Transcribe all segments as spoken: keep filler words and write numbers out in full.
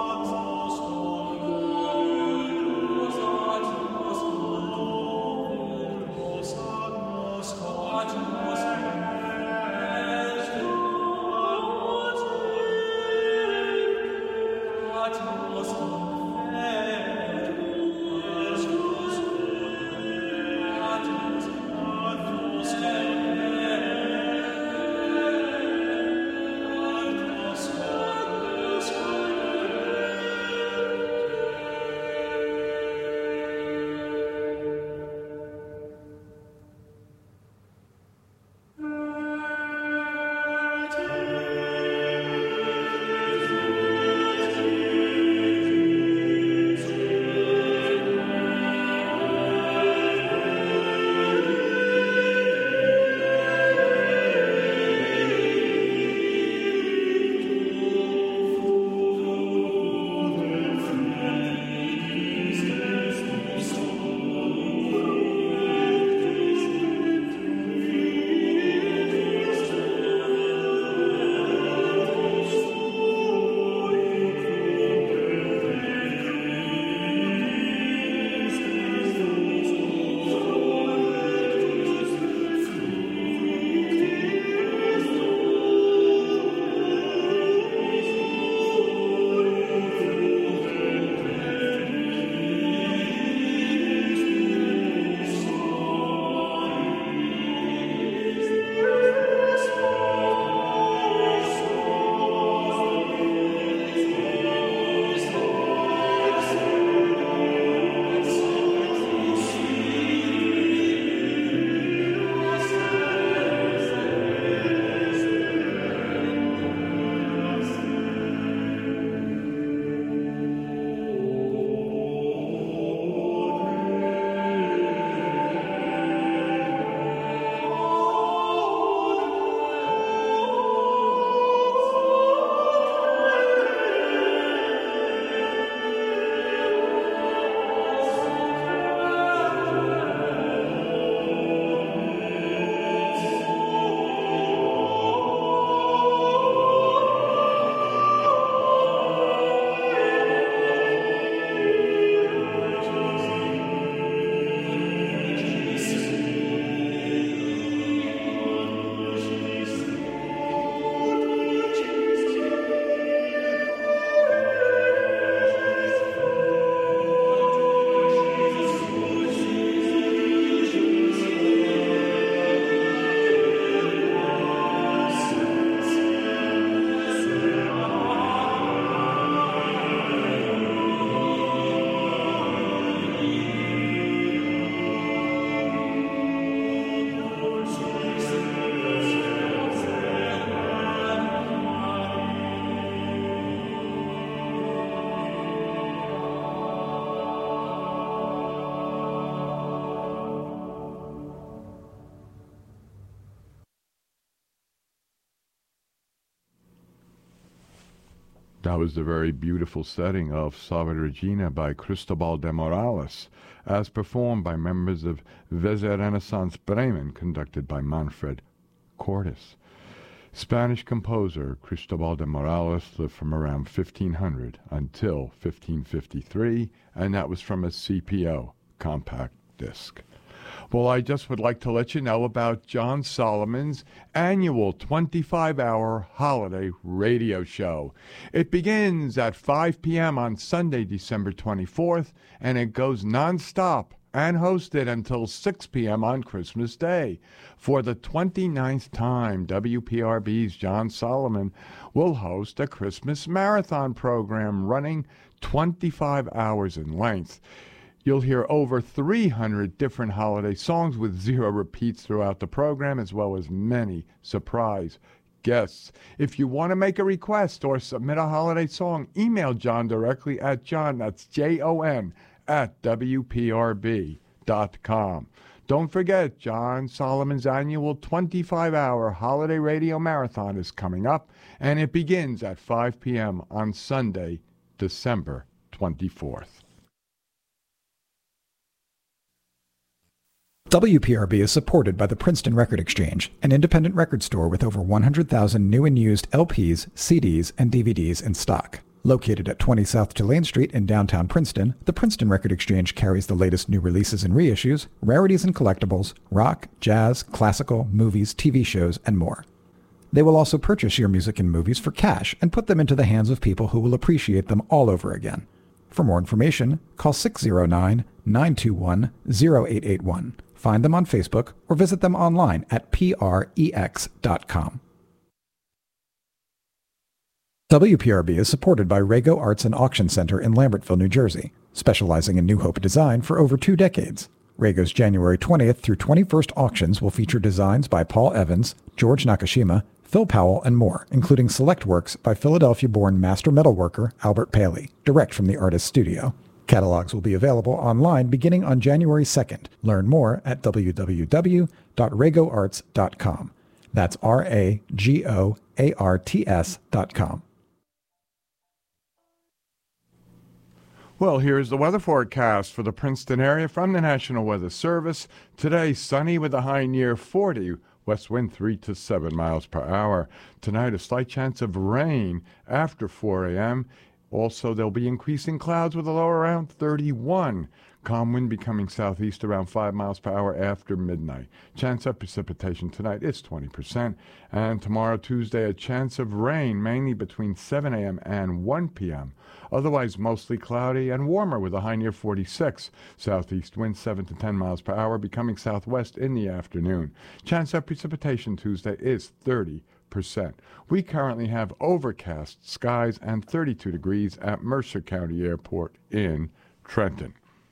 That was the very beautiful setting of Salve Regina by Cristobal de Morales, as performed by members of Weser Renaissance Bremen, conducted by Manfred Cordes. Spanish composer Cristobal de Morales lived from around fifteen hundred until fifteen fifty-three, and that was from a C P O compact disc. Well, I just would like to let you know about John Solomon's annual twenty-five hour holiday radio show. It begins at five p.m. on Sunday, December twenty-fourth, and it goes nonstop and hosted until six p.m. on Christmas Day. For the twenty-ninth time, W P R B's John Solomon will host a Christmas marathon program running twenty-five hours in length. You'll hear over three hundred different holiday songs with zero repeats throughout the program, as well as many surprise guests. If you want to make a request or submit a holiday song, email John directly at John, that's J O N, at W P R B dot com. Don't forget, John Solomon's annual twenty-five hour holiday radio marathon is coming up, and it begins at five p.m. on Sunday, December twenty-fourth. W P R B is supported by the Princeton Record Exchange, an independent record store with over one hundred thousand new and used L Ps, C Ds, and D V Ds in stock. Located at twenty South Tulane Street in downtown Princeton, the Princeton Record Exchange carries the latest new releases and reissues, rarities and collectibles, rock, jazz, classical, movies, T V shows, and more. They will also purchase your music and movies for cash and put them into the hands of people who will appreciate them all over again. For more information, call six oh nine, nine two one, oh eight eight one. Find them on Facebook or visit them online at P R E X dot com. W P R B is supported by Rago Arts and Auction Center in Lambertville, New Jersey, specializing in New Hope design for over two decades. Rago's January twentieth through twenty-first auctions will feature designs by Paul Evans, George Nakashima, Phil Powell, and more, including select works by Philadelphia-born master metalworker Albert Paley, direct from the artist's studio. Catalogs will be available online beginning on January second. Learn more at w w w dot rago arts dot com. That's R A G O A R T S dot com. Well, here's the weather forecast for the Princeton area from the National Weather Service. Today, sunny with a high near forty, west wind three to seven miles per hour. Tonight, a slight chance of rain after four a.m. Also, there'll be increasing clouds with a low around thirty-one. Calm wind becoming southeast around five miles per hour after midnight. Chance of precipitation tonight is twenty percent. And tomorrow, Tuesday, a chance of rain, mainly between seven a.m. and one p.m. Otherwise, mostly cloudy and warmer with a high near forty-six. Southeast wind seven to ten miles per hour, becoming southwest in the afternoon. Chance of precipitation Tuesday is thirty percent. We currently have overcast skies and thirty-two degrees at Mercer County Airport in Trenton.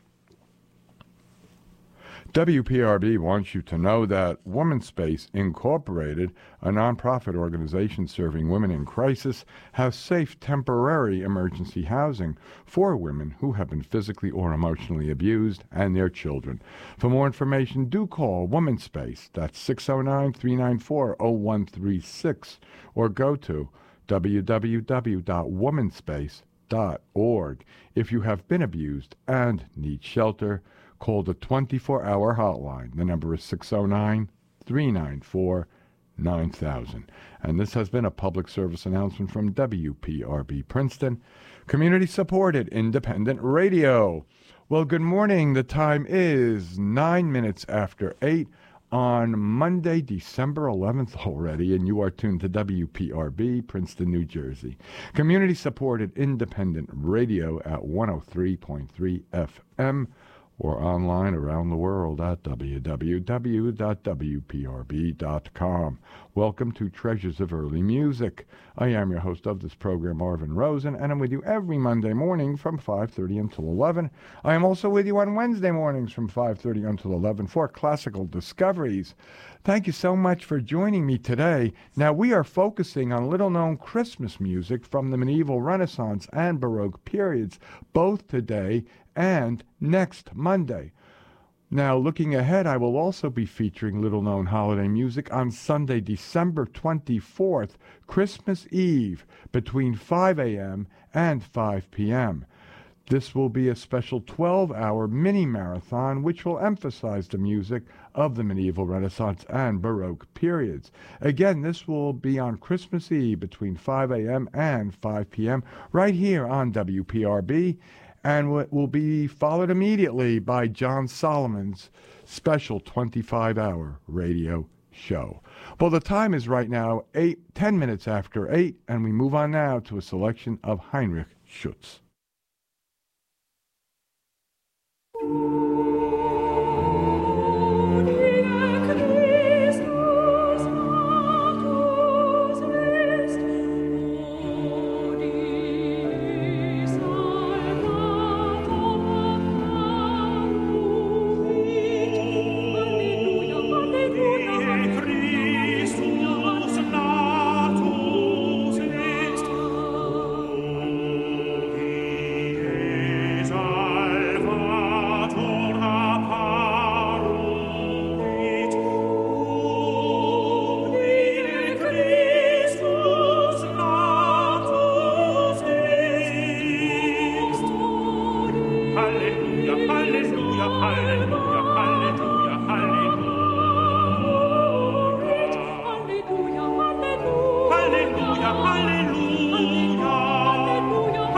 W P R B wants you to know that Women's Space Incorporated, a nonprofit organization serving women in crisis, has safe temporary emergency housing for women who have been physically or emotionally abused and their children. For more information, do call Women's Space. That's six oh nine, three nine four, oh one three six, or go to w w w dot womanspace dot org. If you have been abused and need shelter, call the twenty-four hour hotline. The number is six oh nine, three nine four, nine thousand. And this has been a public service announcement from W P R B Princeton, community-supported independent radio. Well, good morning. The time is nine minutes after eight on Monday, December eleventh already, and you are tuned to W P R B, Princeton, New Jersey. Community-supported independent radio at one oh three point three F M. or online around the world at w w w dot w p r b dot com. Welcome to Treasures of Early Music. I am your host of this program, Marvin Rosen, and I'm with you every Monday morning from five thirty until eleven. I am also with you on Wednesday mornings from five thirty until eleven for Classical Discoveries. Thank you so much for joining me today. Now, we are focusing on little-known Christmas music from the medieval Renaissance and Baroque periods, both today and next Monday. Now, looking ahead, I will also be featuring little-known holiday music on Sunday, December twenty-fourth, Christmas Eve, between five a.m. and five p.m. This will be a special twelve hour mini-marathon which will emphasize the music of the medieval Renaissance and Baroque periods. Again, this will be on Christmas Eve between five a.m. and five p.m. right here on W P R B, and will be followed immediately by John Solomon's special twenty-five hour radio show. Well, the time is right now eight, ten minutes after eight, and we move on now to a selection of Heinrich Schütz. Hallelujah, hallelujah, hallelujah.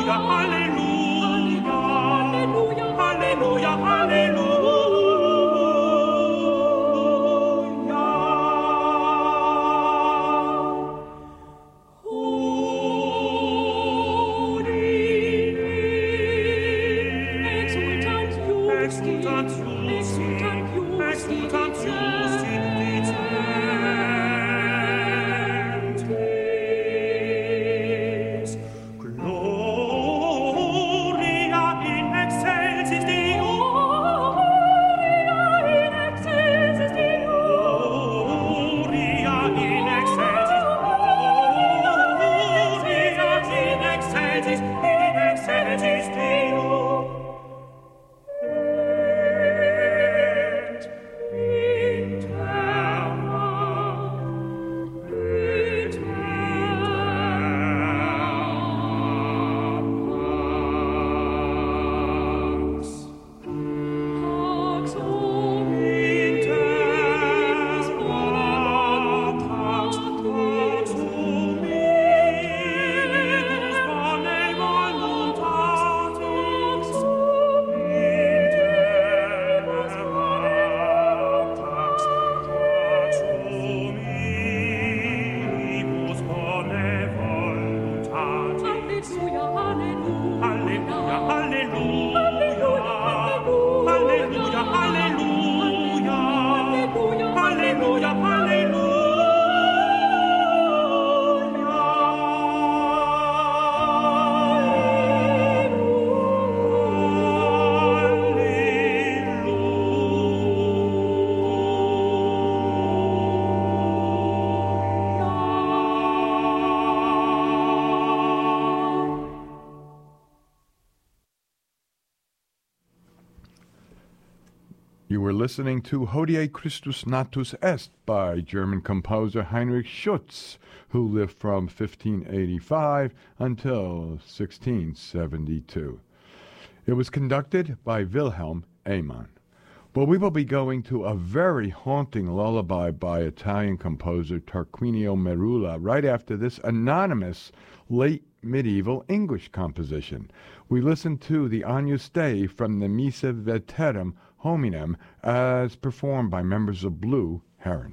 You were listening to Hodie Christus Natus Est by German composer Heinrich Schütz, who lived from fifteen eighty-five until sixteen seventy-two. It was conducted by Wilhelm Amann. Well, we will be going to a very haunting lullaby by Italian composer Tarquinio Merula right after this anonymous late medieval English composition. We listened to the Agnus Dei from the Missa Veterum Hominem as performed by members of Blue Heron.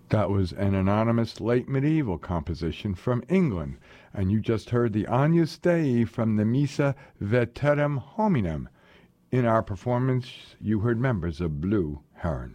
That was an anonymous late medieval composition from England, and you just heard the Agnus Dei from the Missa Veterum Hominum. In our performance, you heard members of Blue Heron.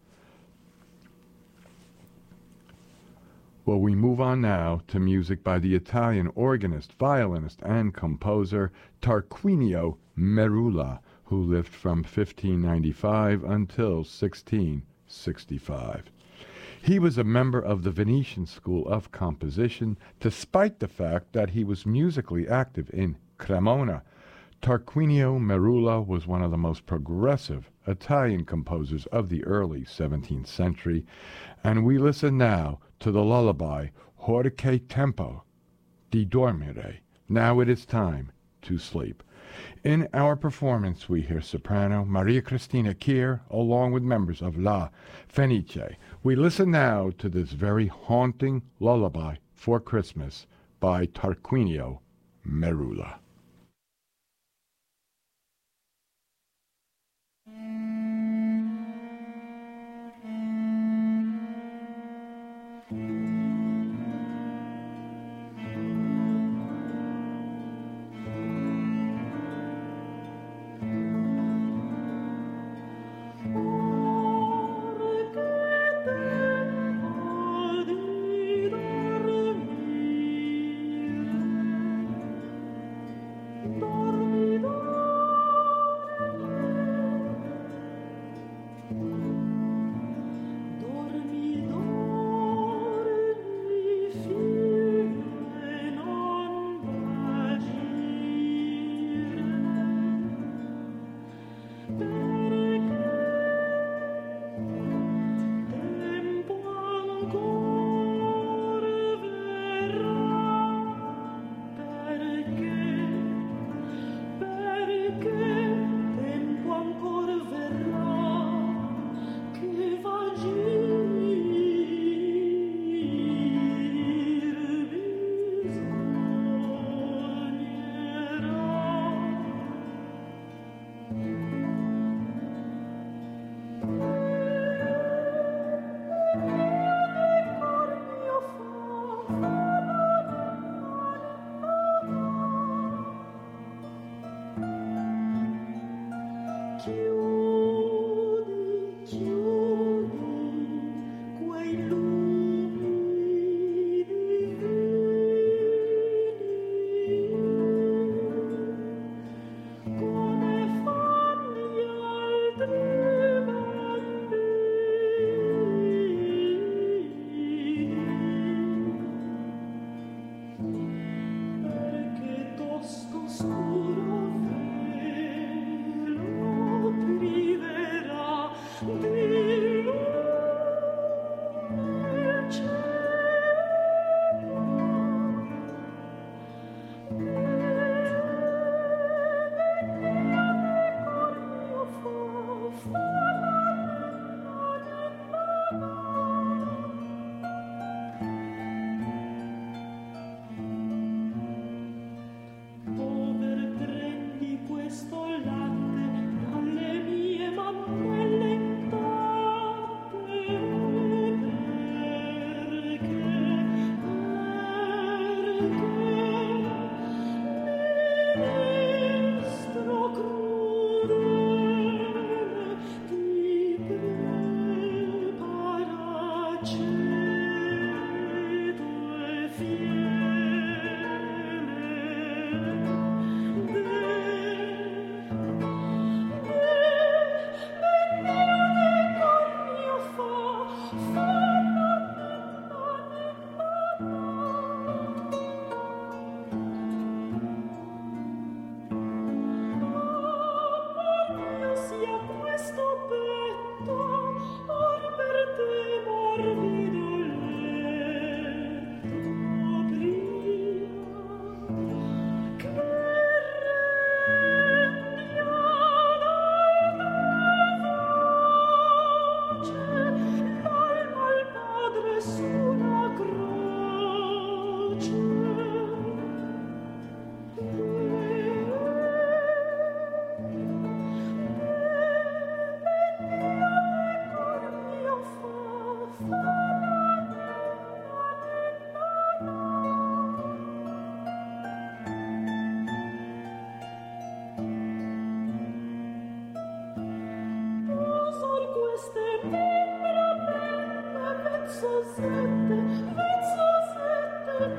Well, we move on now to music by the Italian organist, violinist, and composer Tarquinio Merula, who lived from fifteen ninety-five until sixteen sixty-five. He was a member of the Venetian School of Composition, despite the fact that he was musically active in Cremona. Tarquinio Merula was one of the most progressive Italian composers of the early seventeenth century, and we listen now to the lullaby Ora che tempo di dormire. Now it is time to sleep. In our performance, we hear soprano Maria Cristina Kier, along with members of La Fenice. We listen now to this very haunting lullaby for Christmas by Tarquinio Merula.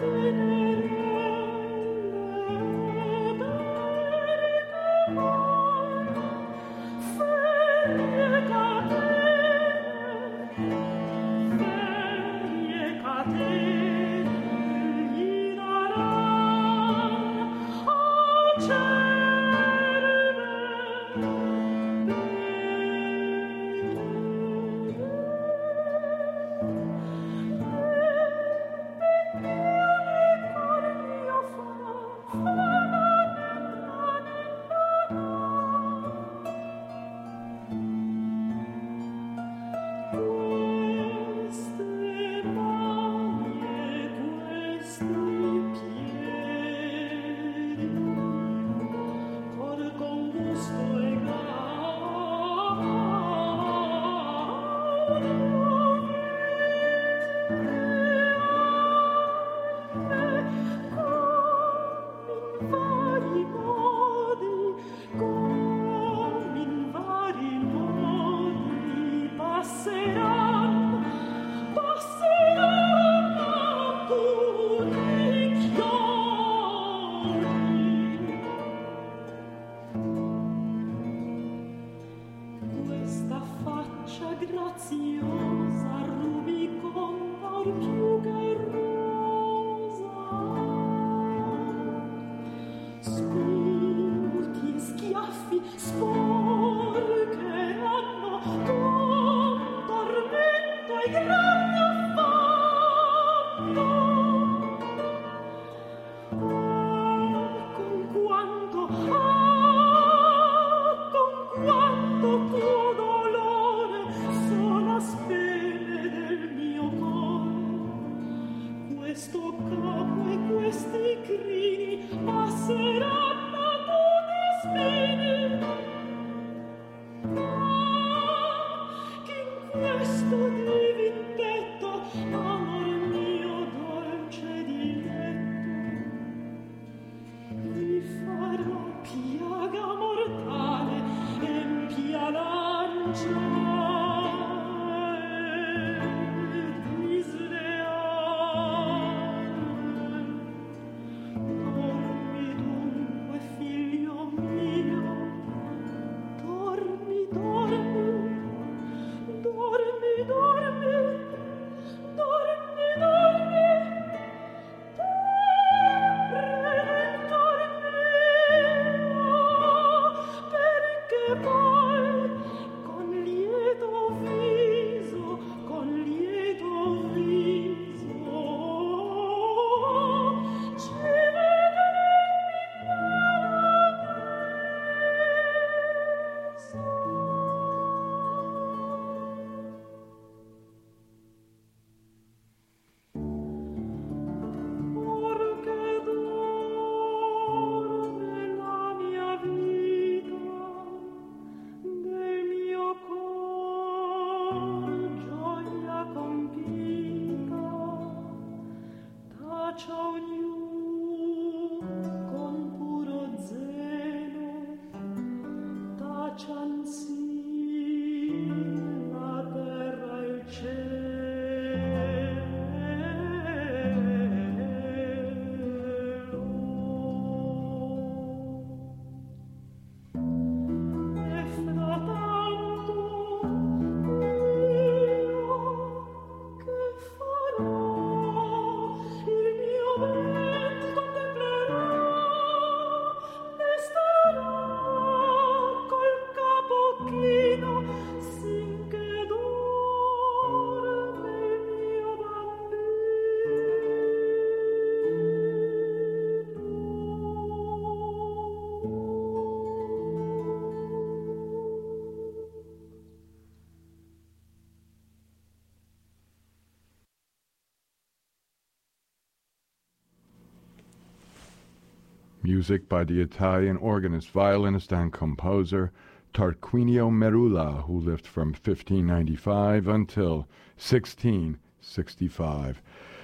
Music by the Italian organist, violinist, and composer Tarquinio Merula, who lived from fifteen ninety-five until sixteen sixty-five.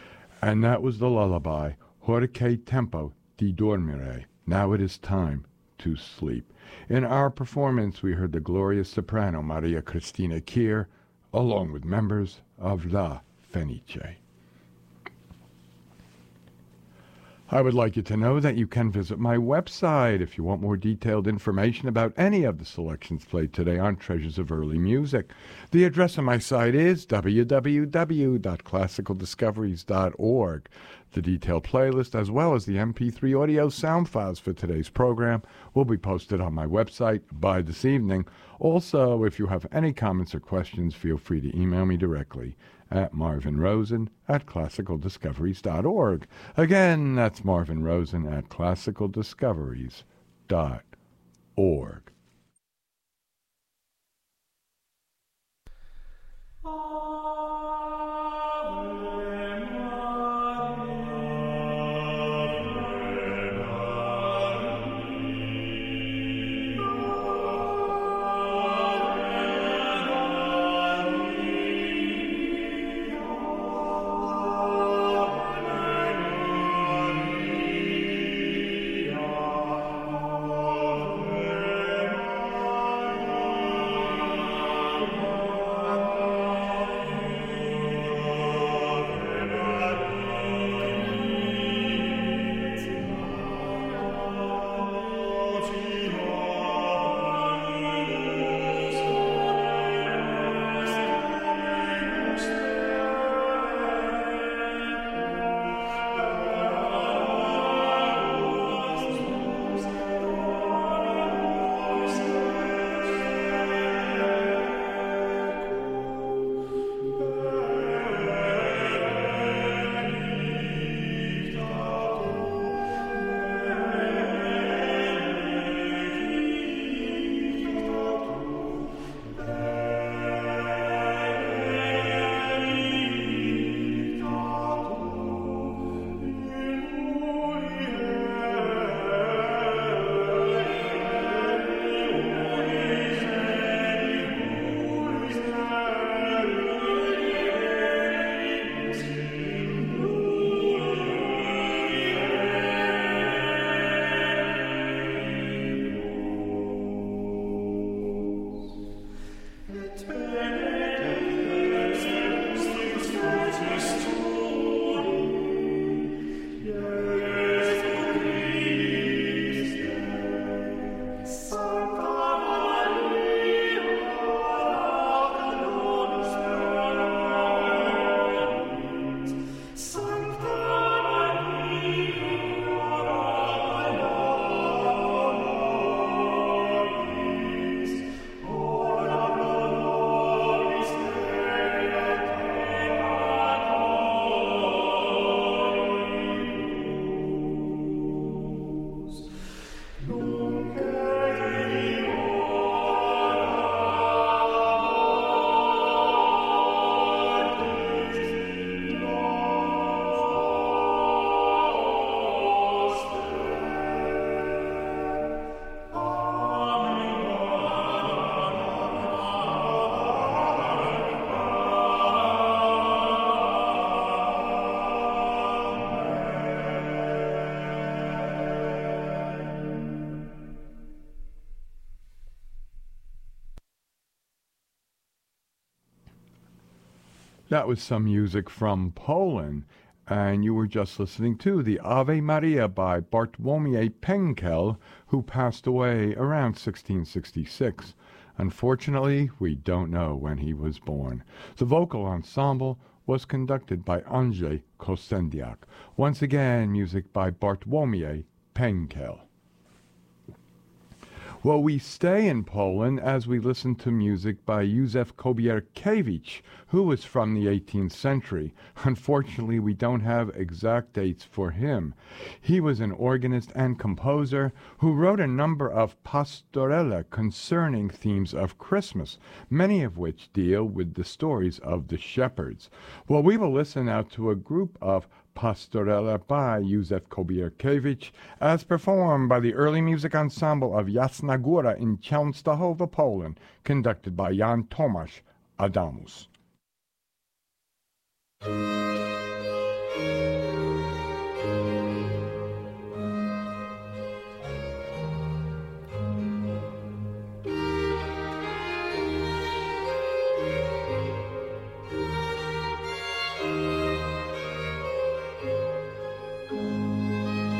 And that was the lullaby, Ora che tempo di dormire. Now it is time to sleep. In our performance, we heard the glorious soprano Maria Cristina Kier, along with members of La Fenice. I would like you to know that you can visit my website if you want more detailed information about any of the selections played today on Treasures of Early Music. The address on my site is w w w dot classical discoveries dot org. The detailed playlist, as well as the M P three audio sound files for today's program, will be posted on my website by this evening. Also, if you have any comments or questions, feel free to email me directly at Marvin Rosen at classical discoveries dot org. Again, that's Marvin Rosen at classical discoveries dot org. That was some music from Poland, and you were just listening to the Ave Maria by Bartłomiej Penkel, who passed away around sixteen sixty-six. Unfortunately, we don't know when he was born. The vocal ensemble was conducted by Andrzej Kosendiak. Once again, music by Bartłomiej Penkel. Well, we stay in Poland as we listen to music by Józef Kobierkiewicz, who was from the eighteenth century. Unfortunately, we don't have exact dates for him. He was an organist and composer who wrote a number of pastorelle concerning themes of Christmas, many of which deal with the stories of the shepherds. Well, we will listen now to a group of pastorelle by Józef Kobierkiewicz, as performed by the early music ensemble of Jasna Góra in Częstochowa, Poland, conducted by Jan Tomasz Adamus. Thank you.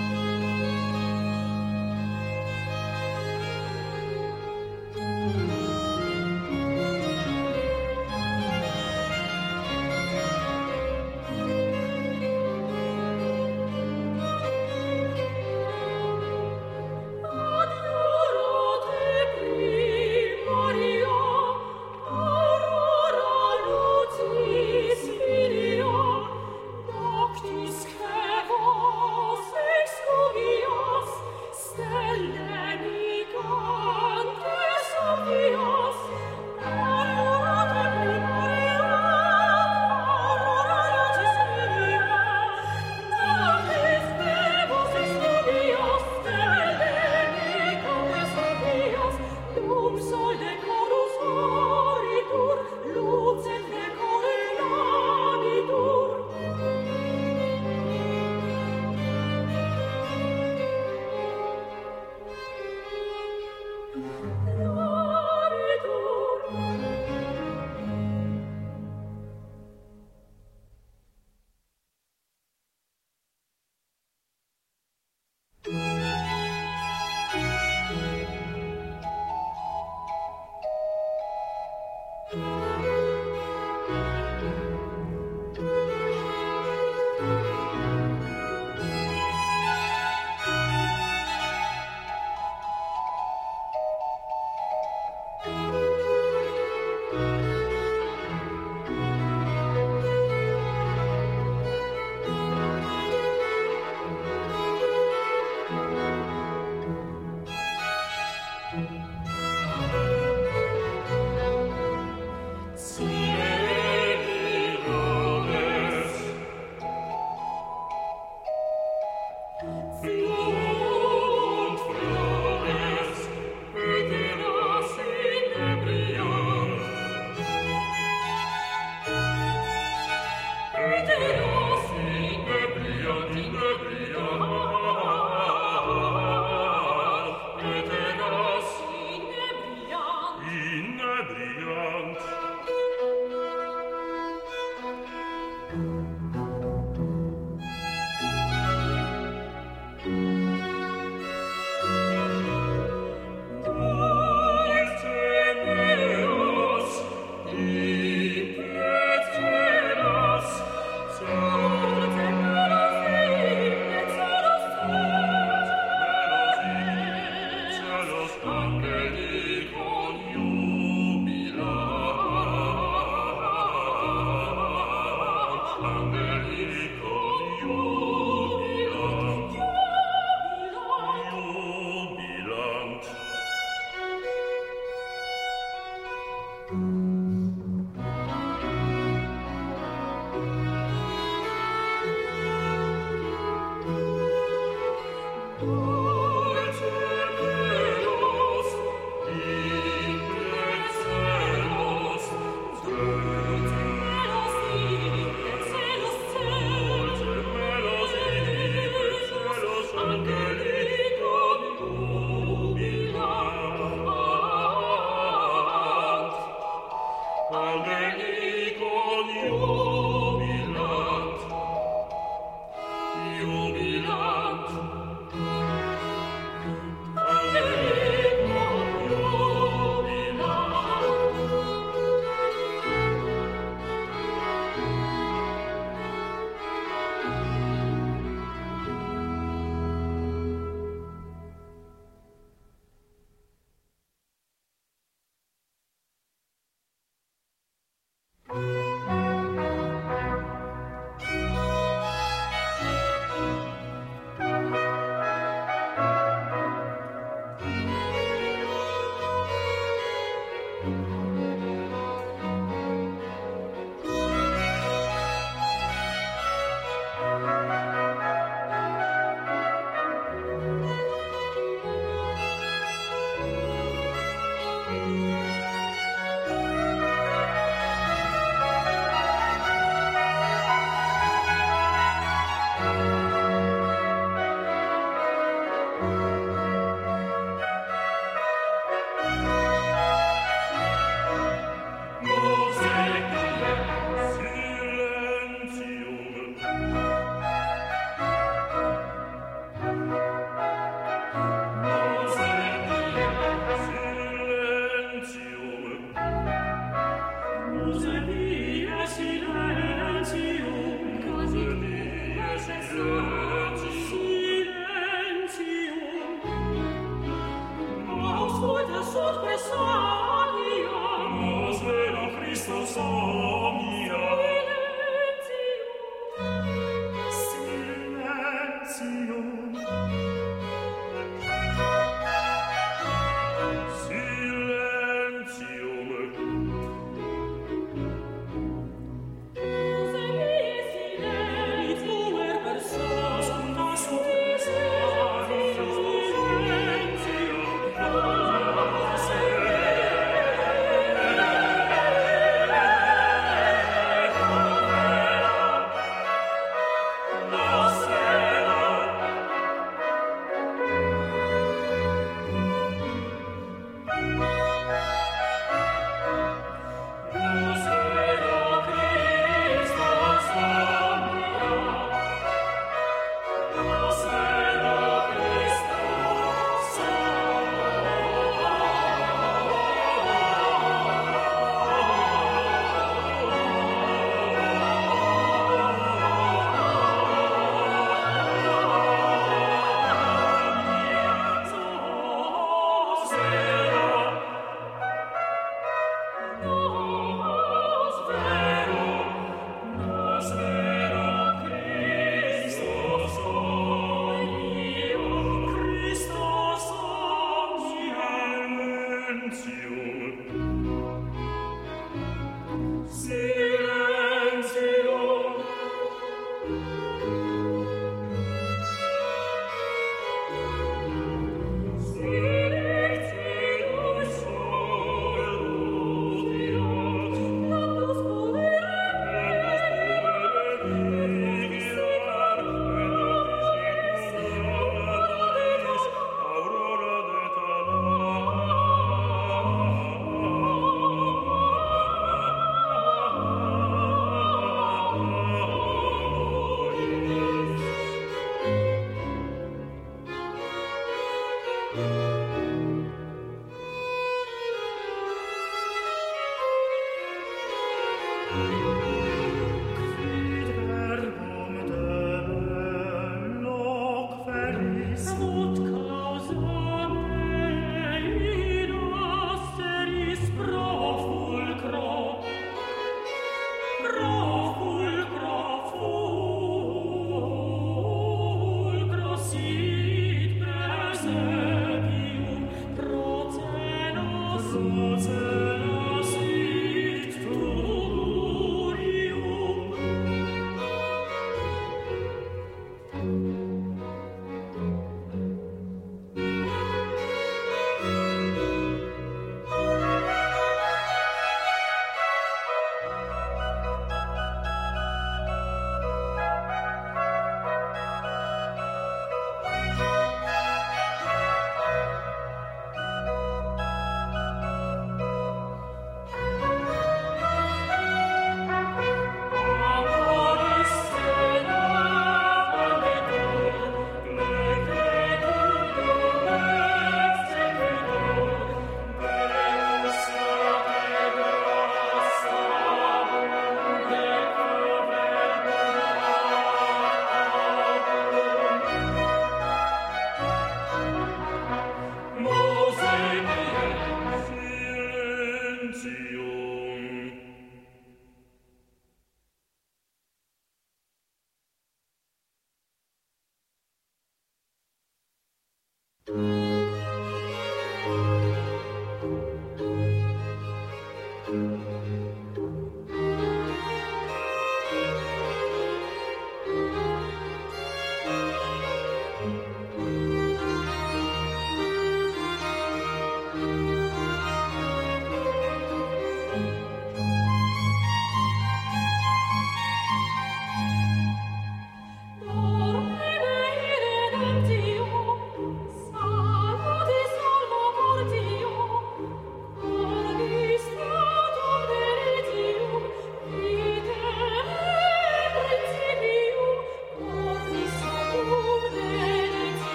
Dormire in redemptio, sa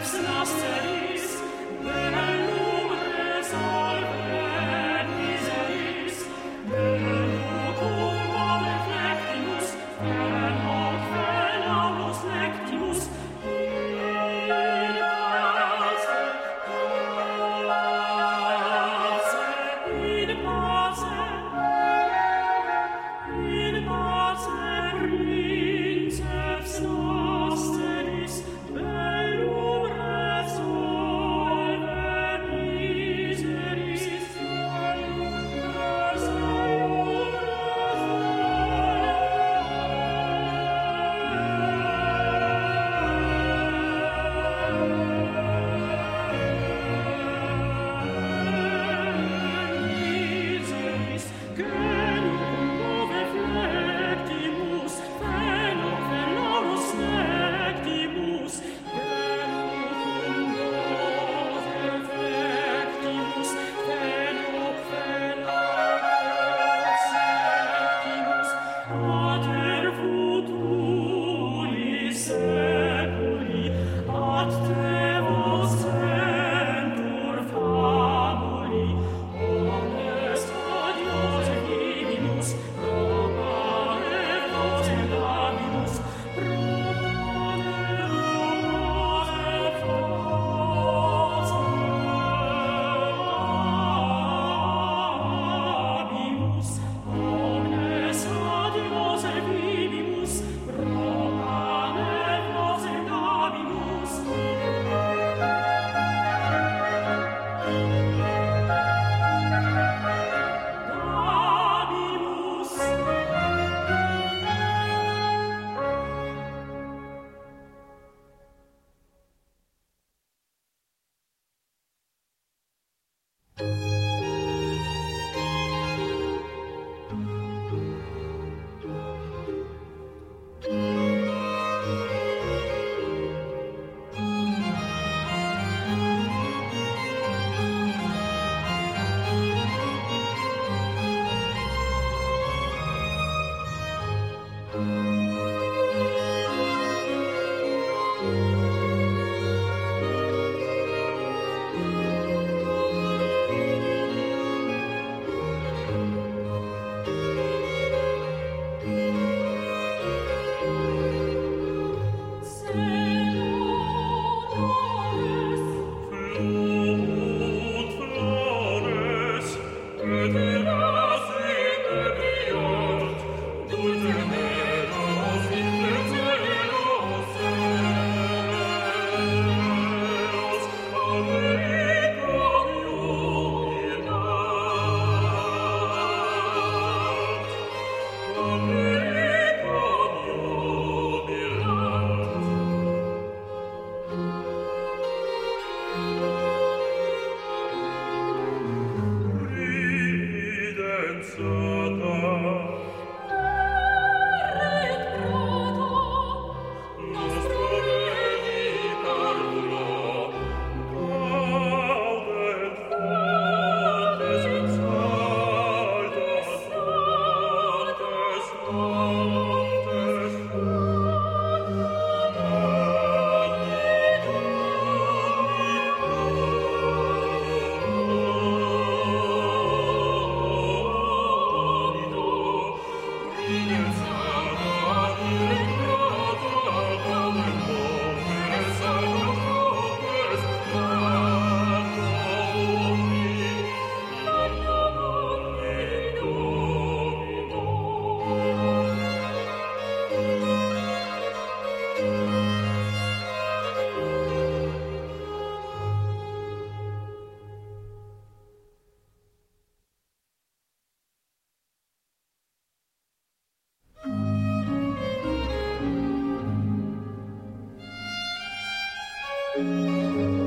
Música